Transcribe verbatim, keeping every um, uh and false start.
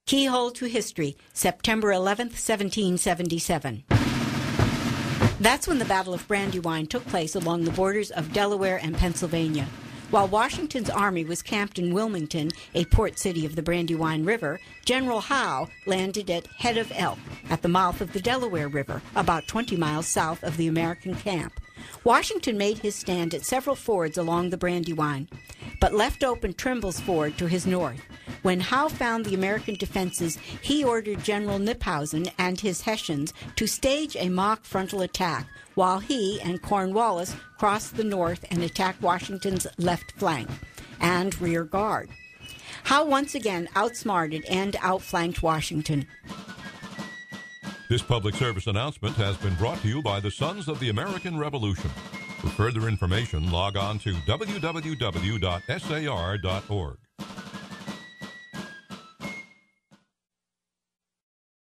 Keyhole to History, September eleventh, seventeen seventy-seven. That's when the Battle of Brandywine took place along the borders of Delaware and Pennsylvania. While Washington's army was camped in Wilmington, a port city of the Brandywine River, General Howe landed at Head of Elk, at the mouth of the Delaware River, about twenty miles south of the American camp. Washington made his stand at several fords along the Brandywine, but left open Trimble's Ford to his north. When Howe found the American defenses, he ordered General Knyphausen and his Hessians to stage a mock frontal attack, while he and Cornwallis crossed the north and attacked Washington's left flank and rear guard. Howe once again outsmarted and outflanked Washington. This public service announcement has been brought to you by the Sons of the American Revolution. For further information, log on to w w w dot s a r dot org.